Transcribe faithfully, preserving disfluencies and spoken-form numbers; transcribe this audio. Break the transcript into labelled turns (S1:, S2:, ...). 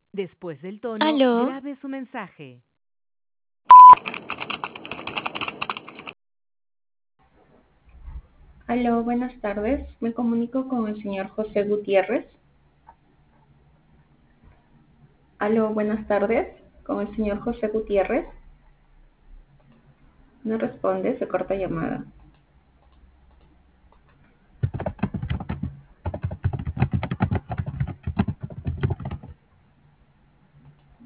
S1: Después del tono,
S2: Aló,
S1: grabe su mensaje.
S3: Aló, buenas tardes. Me comunico con el señor José Gutiérrez. Aló, buenas tardes. Con el señor José Gutiérrez. No responde, se corta llamada.